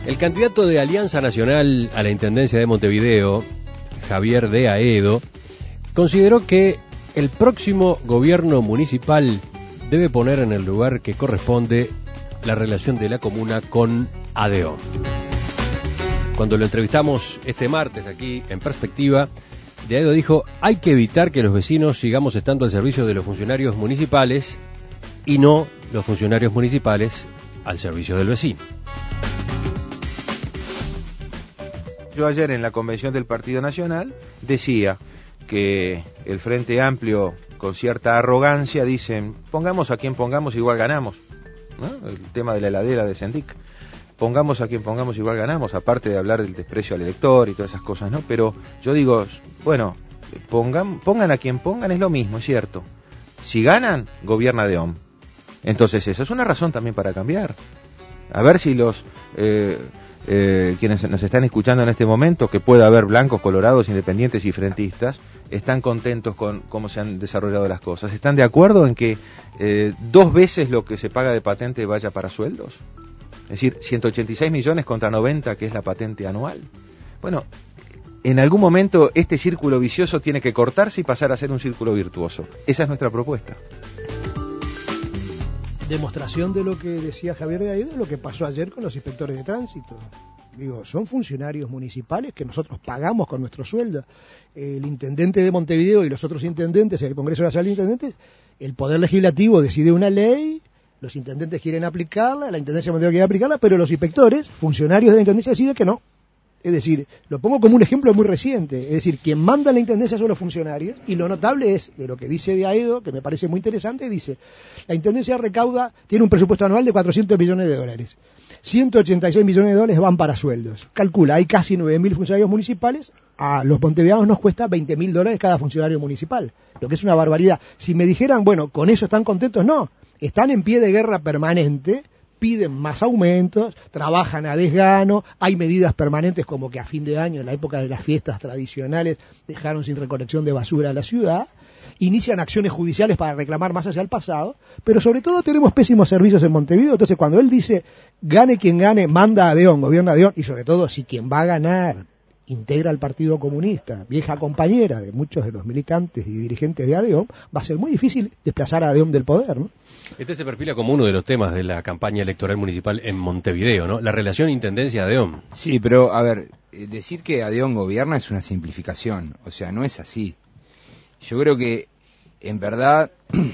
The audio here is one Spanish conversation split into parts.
El candidato de Alianza Nacional a la Intendencia de Montevideo, Javier de Aedo, consideró que el próximo gobierno municipal debe poner en el lugar que corresponde la relación de la comuna con ADEOM. Cuando lo entrevistamos este martes aquí en Perspectiva, de Aedo dijo: hay que evitar que los vecinos sigamos estando al servicio de los funcionarios municipales y no los funcionarios municipales al servicio del vecino. Yo ayer en la convención del Partido Nacional decía que el Frente Amplio, con cierta arrogancia, dicen: pongamos a quien pongamos, igual ganamos, ¿no? El tema de la heladera de Sendic, pongamos a quien pongamos, igual ganamos, aparte de hablar del desprecio al elector y todas esas cosas, ¿no? Pero yo digo, bueno, pongan a quien pongan, es lo mismo, es cierto. Si ganan, gobierna ADEOM. Entonces eso es una razón también para cambiar. A ver si los quienes nos están escuchando en este momento, que pueda haber blancos, colorados, independientes y frentistas, están contentos con cómo se han desarrollado las cosas. ¿Están de acuerdo en que 2 veces lo que se paga de patente vaya para sueldos? Es decir, 186 millones contra 90, que es la patente anual. Bueno, en algún momento este círculo vicioso tiene que cortarse y pasar a ser un círculo virtuoso. Esa es nuestra propuesta. Demostración de lo que decía Javier de Aedo, lo que pasó ayer con los inspectores de tránsito. Digo, son funcionarios municipales que nosotros pagamos con nuestro sueldo. El intendente de Montevideo y los otros intendentes, el Congreso Nacional de Intendentes, el Poder Legislativo decide una ley, los intendentes quieren aplicarla, la Intendencia de Montevideo quiere aplicarla, pero los inspectores, funcionarios de la Intendencia, deciden que no. Es decir, lo pongo como un ejemplo muy reciente, es decir, quien manda en la Intendencia son los funcionarios, y lo notable es, de lo que dice de Aedo, que me parece muy interesante, dice: la Intendencia recauda, tiene un presupuesto anual de $400 millones, 186 millones de dólares van para sueldos. Calcula, hay casi 9.000 funcionarios municipales, a los montevideanos nos cuesta $20.000 cada funcionario municipal, lo que es una barbaridad. Si me dijeran, bueno, con eso están contentos, no, están en pie de guerra permanente, piden más aumentos, trabajan a desgano, hay medidas permanentes como que a fin de año, en la época de las fiestas tradicionales, dejaron sin recolección de basura a la ciudad, inician acciones judiciales para reclamar más hacia el pasado, pero sobre todo tenemos pésimos servicios en Montevideo. Entonces cuando él dice, gane quien gane, manda a ADEOM, gobierna ADEOM, y sobre todo si quien va a ganar integra al Partido Comunista, vieja compañera de muchos de los militantes y dirigentes de ADEOM, va a ser muy difícil desplazar a ADEOM del poder, ¿no? Este se perfila como uno de los temas de la campaña electoral municipal en Montevideo, ¿no? La relación intendencia-ADEOM. Sí, pero a ver, decir que ADEOM gobierna es una simplificación, o sea, no es así. Yo creo que, en verdad,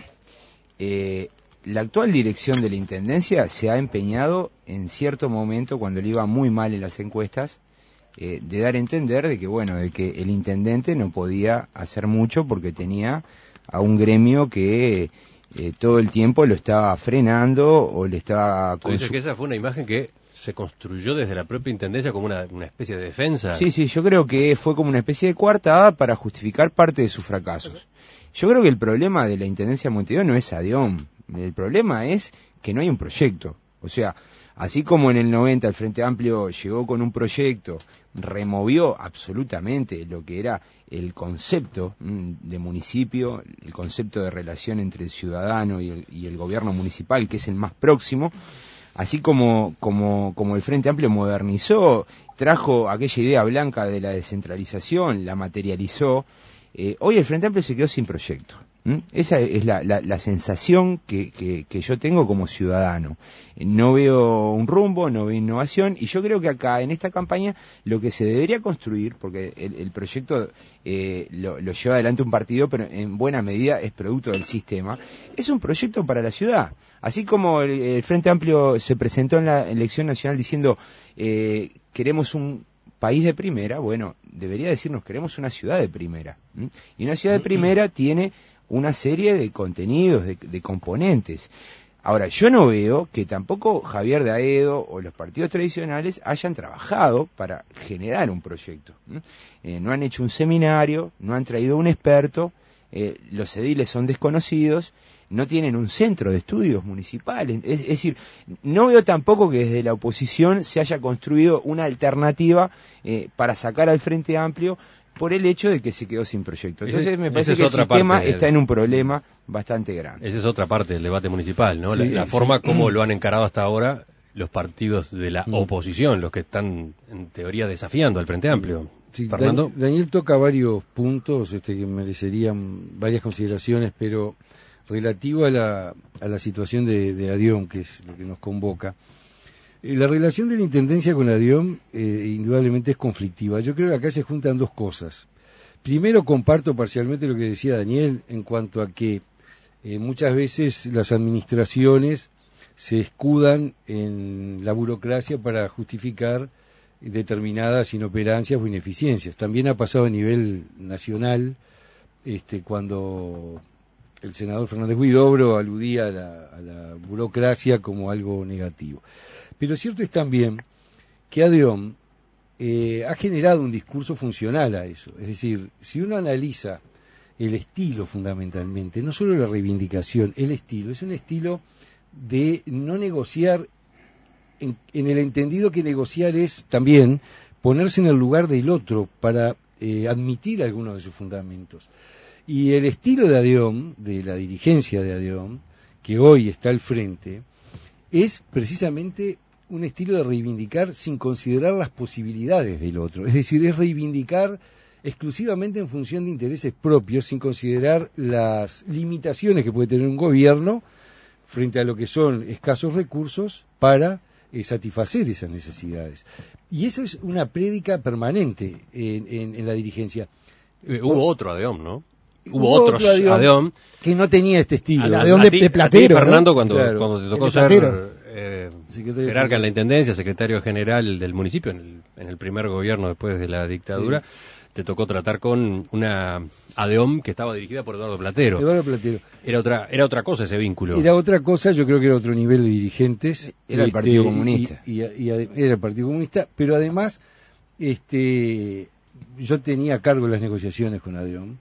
la actual dirección de la intendencia se ha empeñado en cierto momento, cuando le iba muy mal en las encuestas, de dar a entender de que, bueno, de que el intendente no podía hacer mucho porque tenía a un gremio que todo el tiempo lo estaba frenando o le estaba... ¿Tú dices que esa fue una imagen que se construyó desde la propia intendencia como una especie de defensa? Sí, yo creo que fue como una especie de coartada para justificar parte de sus fracasos. Yo creo que el problema de la intendencia de Montevideo no es ADEOM, el problema es que no hay un proyecto. O sea, así como en el 90 el Frente Amplio llegó con un proyecto, removió absolutamente lo que era el concepto de municipio, el concepto de relación entre el ciudadano y el gobierno municipal, que es el más próximo, así como el Frente Amplio modernizó, trajo aquella idea blanca de la descentralización, la materializó, hoy el Frente Amplio se quedó sin proyecto. Esa es la sensación que yo tengo como ciudadano. No veo un rumbo, no veo innovación, y yo creo que acá en esta campaña lo que se debería construir, porque el proyecto lo lleva adelante un partido, pero en buena medida es producto del sistema, es un proyecto para la ciudad. Así como el Frente Amplio se presentó en la elección nacional diciendo queremos un país de primera, bueno, debería decirnos queremos una ciudad de primera. Y una ciudad de primera tiene una serie de contenidos, de componentes. Ahora, yo no veo que tampoco Javier de Aedo o los partidos tradicionales hayan trabajado para generar un proyecto. No han hecho un seminario, no han traído un experto, los ediles son desconocidos, no tienen un centro de estudios municipales. Es decir, no veo tampoco que desde la oposición se haya construido una alternativa para sacar al Frente Amplio por el hecho de que se quedó sin proyecto. Entonces me parece que el sistema está en un problema bastante grande. Esa es otra parte del debate municipal, ¿no? Sí, la forma como lo han encarado hasta ahora los partidos de la oposición, los que están en teoría desafiando al Frente Amplio. Sí, Fernando. Daniel toca varios puntos que merecerían varias consideraciones, pero relativo a la situación de ADIOM, que es lo que nos convoca. La relación de la Intendencia con ADIOM indudablemente es conflictiva. Yo creo que acá se juntan dos cosas. Primero, comparto parcialmente lo que decía Daniel en cuanto a que muchas veces las administraciones se escudan en la burocracia para justificar determinadas inoperancias o ineficiencias. También ha pasado a nivel nacional, cuando el senador Fernández Huidobro aludía a la burocracia como algo negativo. Pero cierto es también que ADIOM ha generado un discurso funcional a eso. Es decir, si uno analiza el estilo fundamentalmente, no solo la reivindicación, el estilo, es un estilo de no negociar en el entendido que negociar es también ponerse en el lugar del otro para admitir algunos de sus fundamentos. Y el estilo de ADIOM, de la dirigencia de ADIOM, que hoy está al frente, es precisamente un estilo de reivindicar sin considerar las posibilidades del otro. Es decir, es reivindicar exclusivamente en función de intereses propios, sin considerar las limitaciones que puede tener un gobierno frente a lo que son escasos recursos para satisfacer esas necesidades. Y eso es una prédica permanente en la dirigencia. Hubo otro ADIOM, ¿no? Hubo otros ADIOM que no tenía este estilo. El ADIOM de platero, a ti, Fernando, ¿no? cuando te tocó ser jerarca en la Intendencia, secretario general del municipio, en el primer gobierno después de la dictadura, sí. Te tocó tratar con una ADIOM que estaba dirigida por Eduardo Platero. Eduardo Platero. Era otra cosa ese vínculo. Era otra cosa, yo creo que era otro nivel de dirigentes. Era el Partido Comunista. Era el Partido Comunista, pero además yo tenía a cargo las negociaciones con ADIOM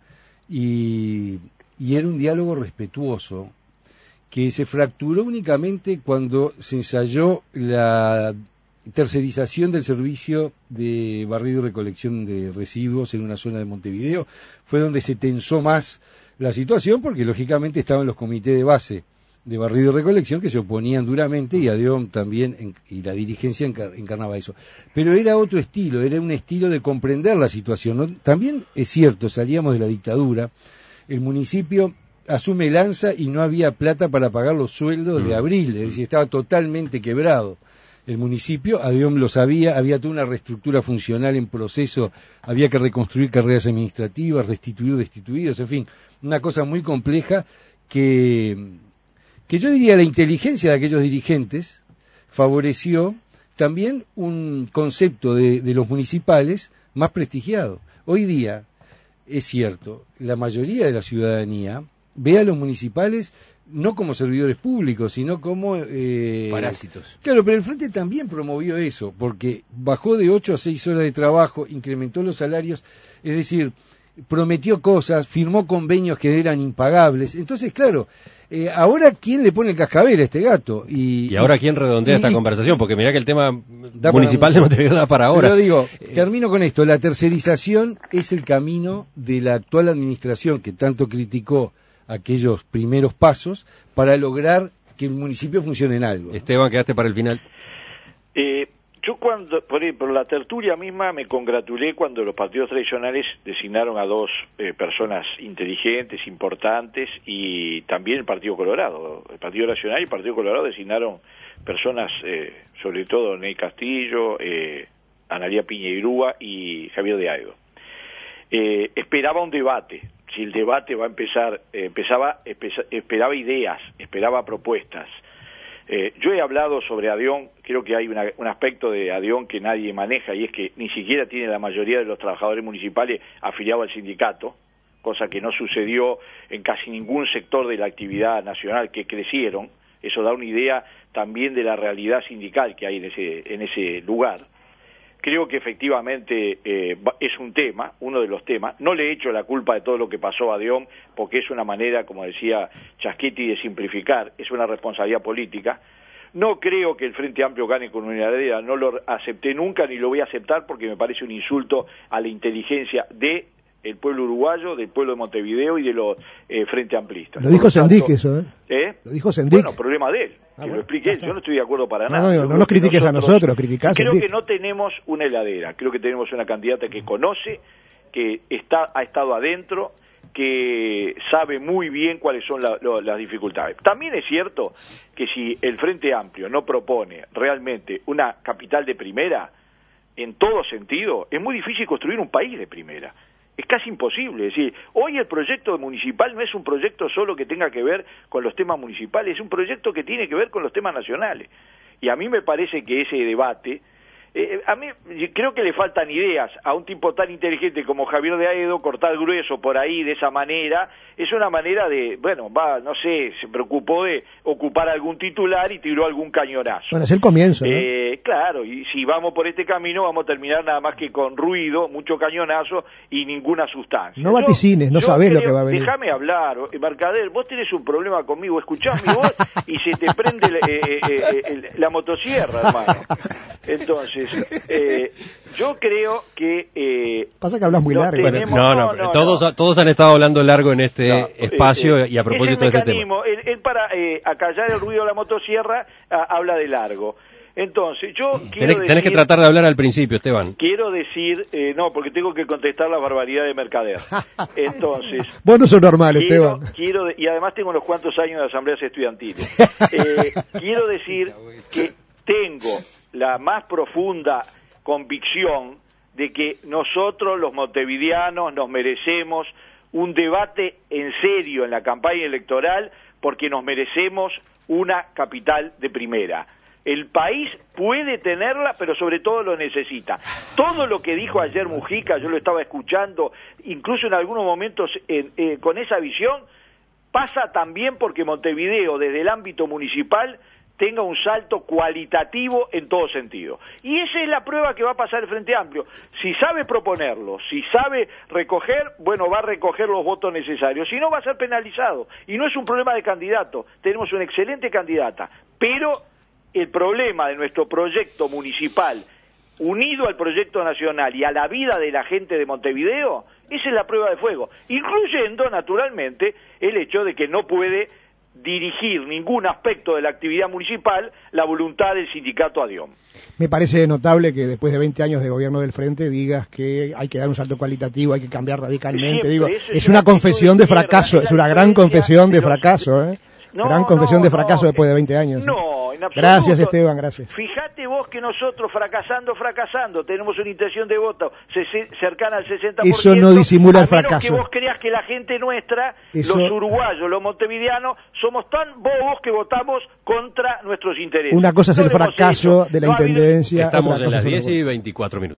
y era un diálogo respetuoso que se fracturó únicamente cuando se ensayó la tercerización del servicio de barrido y recolección de residuos en una zona de Montevideo. Fue donde se tensó más la situación, porque lógicamente estaban los comités de base de barrido y recolección que se oponían duramente, y ADIOM también, y la dirigencia encarnaba eso. Pero era otro estilo, era un estilo de comprender la situación, ¿no? También es cierto, salíamos de la dictadura, el municipio asume Lanza y no había plata para pagar los sueldos de abril, es decir, estaba totalmente quebrado el municipio. ADIOM lo sabía, había toda una reestructura funcional en proceso, había que reconstruir carreras administrativas, restituir destituidos, en fin, una cosa muy compleja que yo diría la inteligencia de aquellos dirigentes favoreció también un concepto de los municipales más prestigiado. Hoy día, es cierto, la mayoría de la ciudadanía ve a los municipales no como servidores públicos, sino como parásitos. Claro, pero el Frente también promovió eso, porque bajó de 8 a 6 horas de trabajo, incrementó los salarios, es decir, prometió cosas, firmó convenios que eran impagables. Entonces, claro, ahora ¿quién le pone el cascabel a este gato? Y ahora ¿quién redondea esta conversación? Porque mirá que el tema municipal de Montevideo da para ahora. Pero digo, termino con esto, la tercerización es el camino de la actual administración, que tanto criticó aquellos primeros pasos para lograr que el municipio funcione en algo. Esteban, quedaste para el final. Yo cuando, por ejemplo, la tertulia misma me congratulé cuando los partidos tradicionales designaron a dos personas inteligentes, importantes, y también el Partido Colorado. El Partido Nacional y el Partido Colorado designaron personas, sobre todo Ney Castillo, Analía Piñeirúa y Javier de Aedo. Esperaba un debate. Si el debate va a empezar, esperaba ideas, esperaba propuestas. Yo he hablado sobre ADIOM, creo que hay un aspecto de ADIOM que nadie maneja, y es que ni siquiera tiene la mayoría de los trabajadores municipales afiliados al sindicato, cosa que no sucedió en casi ningún sector de la actividad nacional, que crecieron. Eso da una idea también de la realidad sindical que hay en ese lugar. Creo que efectivamente es un tema, uno de los temas. No le echo la culpa de todo lo que pasó a ADIOM, porque es una manera, como decía Chasquetti, de simplificar, es una responsabilidad política. No creo que el Frente Amplio gane con unanimidad, no lo acepté nunca ni lo voy a aceptar, porque me parece un insulto a la inteligencia de el pueblo uruguayo, del pueblo de Montevideo y de los Frente Amplistas. Lo dijo Sendik eso, ¿eh? Lo dijo Sendik. Bueno, problema de él, que lo explique él. Yo no estoy de acuerdo para nada. No nos critiques a nosotros, criticás. Creo que no tenemos una heladera, creo que tenemos una candidata que conoce, que ha estado adentro, que sabe muy bien cuáles son las dificultades. También es cierto que si el Frente Amplio no propone realmente una capital de primera, en todo sentido, es muy difícil construir un país de primera. Es casi imposible. Es decir, hoy el proyecto municipal no es un proyecto solo que tenga que ver con los temas municipales, es un proyecto que tiene que ver con los temas nacionales. Y a mí me parece que ese debate, a mí creo que le faltan ideas a un tipo tan inteligente como Javier de Aedo. Cortar grueso por ahí de esa manera es una manera de, no sé, se preocupó de ocupar algún titular y tiró algún cañonazo. Bueno, es el comienzo, ¿no? Claro, y si vamos por este camino vamos a terminar nada más que con ruido, mucho cañonazo y ninguna sustancia. No vaticines, no sabés lo que va a venir. Déjame hablar, Mercader, vos tenés un problema conmigo, escuchás mi voz y se te prende la motosierra, hermano. Entonces, yo creo que... Pasa que hablas muy largo. Bueno, todos han estado hablando largo en este espacio y a propósito de este tema. Él para acallar el ruido de la motosierra habla de largo. Entonces, yo quiero Tenés que tratar de hablar al principio, Esteban. Quiero decir, no, porque tengo que contestar la barbaridad de Mercader. Entonces... Vos no sos normal, Esteban. Y además tengo unos cuantos años de asambleas estudiantiles. Quiero decir que tengo la más profunda convicción de que nosotros, los montevideanos, nos merecemos un debate en serio en la campaña electoral, porque nos merecemos una capital de primera. El país puede tenerla, pero sobre todo lo necesita. Todo lo que dijo ayer Mujica, yo lo estaba escuchando, incluso en algunos momentos con esa visión, pasa también porque Montevideo, desde el ámbito municipal, tenga un salto cualitativo en todo sentido. Y esa es la prueba que va a pasar el Frente Amplio. Si sabe proponerlo, si sabe recoger, bueno, va a recoger los votos necesarios. Si no, va a ser penalizado. Y no es un problema de candidato. Tenemos una excelente candidata. Pero el problema de nuestro proyecto municipal, unido al proyecto nacional y a la vida de la gente de Montevideo, esa es la prueba de fuego. Incluyendo, naturalmente, el hecho de que no puede dirigir ningún aspecto de la actividad municipal la voluntad del sindicato ADIOM. Me parece notable que después de 20 años de gobierno del Frente digas que hay que dar un salto cualitativo, hay que cambiar radicalmente. Siempre, es una confesión de fracaso, es una gran confesión de fracaso, ¿eh? Gran confesión de fracaso después de 20 años. No, en absoluto. Gracias, Esteban, gracias. Fíjate vos que nosotros fracasando, tenemos una intención de voto cercana al 60%. Eso no disimula el fracaso. A menos que vos creas que la gente nuestra, los uruguayos, los montevideanos, somos tan bobos que votamos contra nuestros intereses. Una cosa es el fracaso de la intendencia. Estamos en las 10:24.